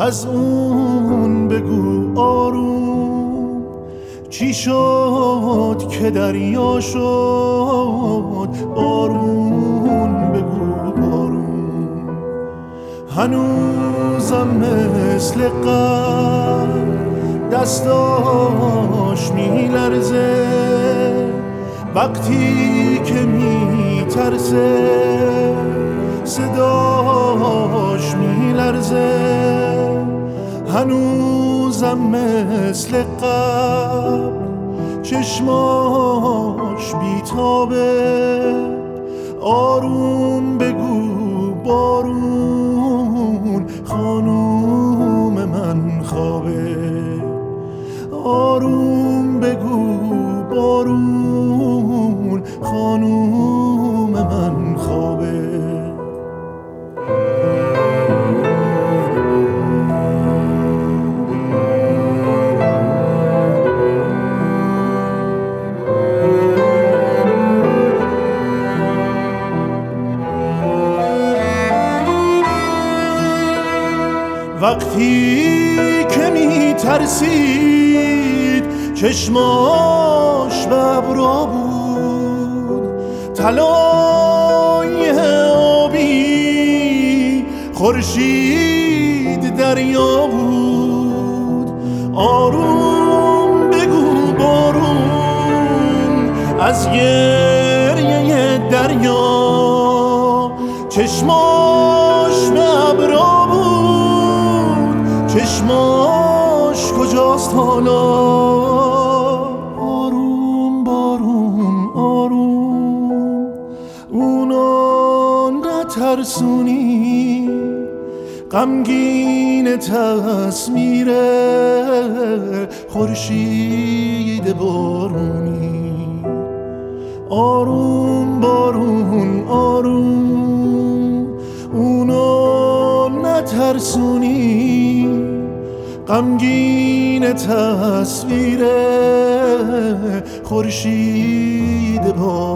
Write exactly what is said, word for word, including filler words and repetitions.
از اون بگو آروم، چی شد که دریا شد بارون، بگو بارون. هنوزم مثل قبل دستاش میلرزه وقتی که میترسه، صداش میلرزه. هنوزم مثل قبل چشماش بیتابه، آروم بگو بارون، خانوم من خوابه. آروم بگو بارون، خانوم من خوابه. وقتی که می ترسید چشماش به ابرا بود، طلای آبی خورشید دریا بود. آروم بگو بارون، از گریه دریا چشماش به ابرا بود، چشماش کجاست حالا؟ آروم بارون آروم، اونا نترسونی، غمگین تصویر خورشید بارونی. آروم بارون آروم، اونا نترسونی، غمگین تصویر خورشید بارونی.